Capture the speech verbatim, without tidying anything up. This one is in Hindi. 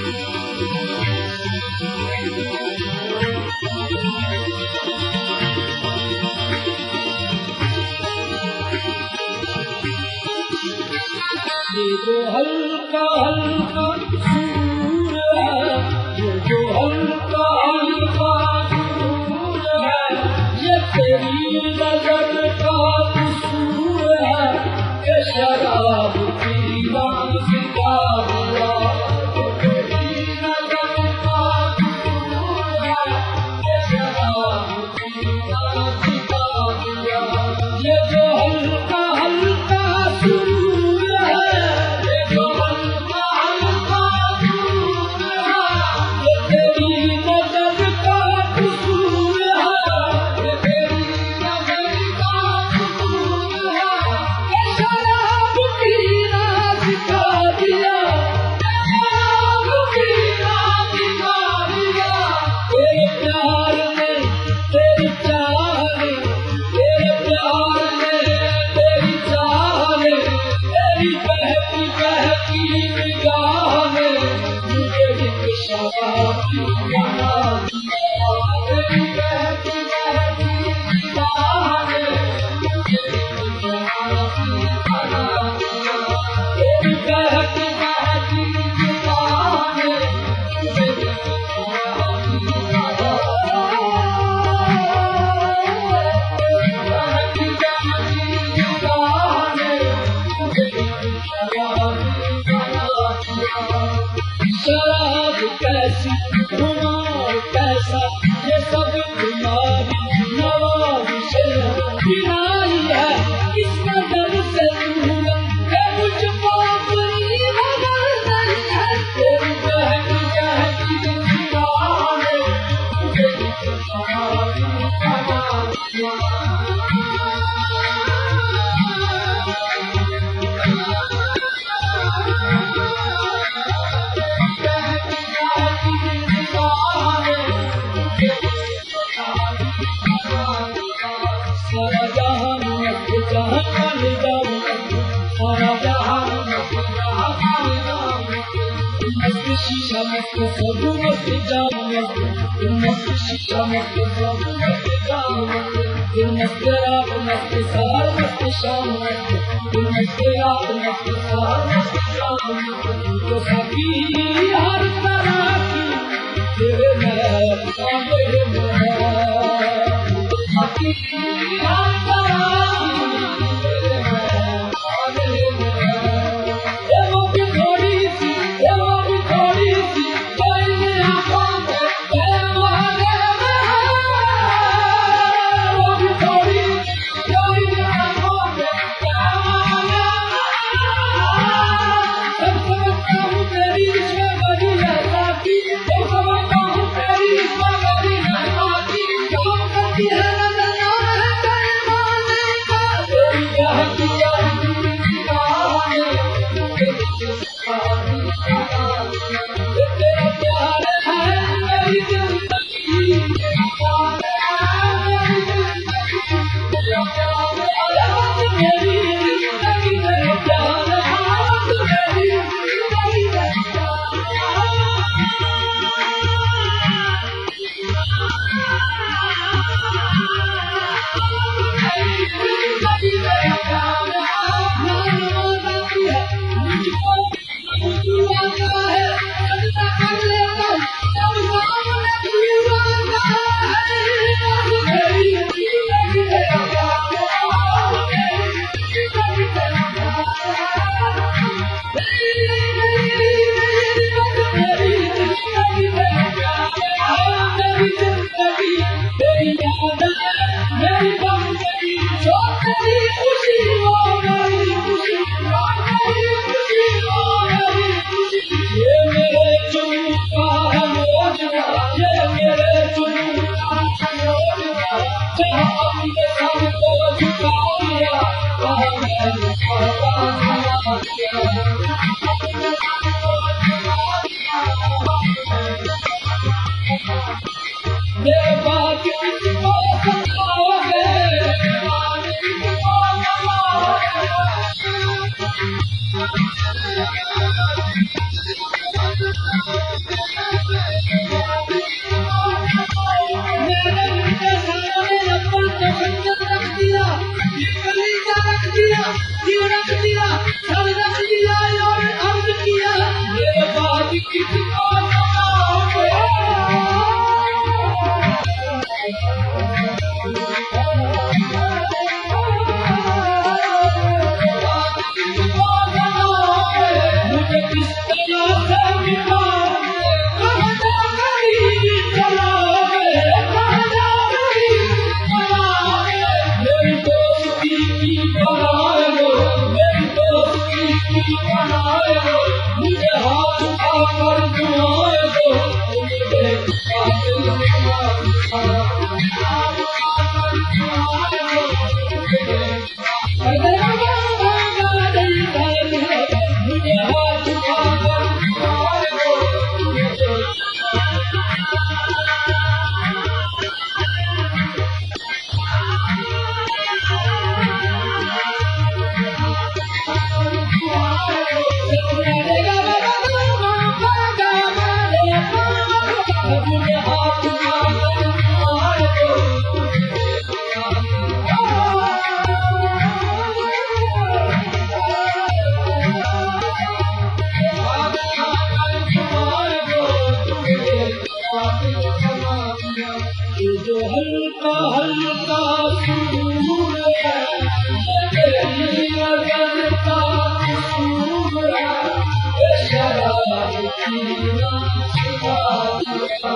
जो हल्का हल्का सूर है, ये जो हल्का हल्का सूर है, ये तेरी नजर का कसूर है कि शराब पीना सिखा दिया। तेरी नजर का कसूर है कि शराब पीना सिखा दिया। ये जो हल्का हल्का सूर है, शराब कैसी खुमार कैसा, ये सब तुम्हारी नवाज़िश बिनाई है। इस नजर से दूर है मुझको अपनी नजर नहीं है। तेरी बहकी बहकी दीवाने मुझे तुम्हारी शीशा मत सब मत जाओ मत शीशा मत सब मत जाओ मत रात मत सार मत शाम मत रात मत सार मत शाम तो सभी हर तरह की तेरे में सामने में सभी हर तरह की तेरे में सामने में ये वो भी थोड़ी सी ये वो भी थोड़ी सी कोई मेरा कौन है तेरे वाले में वो भी थोड़ी कोई मेरा कौन है तेरे वाले में सब समझता हूँ तेरी इसमें बड़ी लहरा की सब समझता हूँ तेरी इसमें बड़ी लहरा की काम करती है नजर है तेरे Thank you.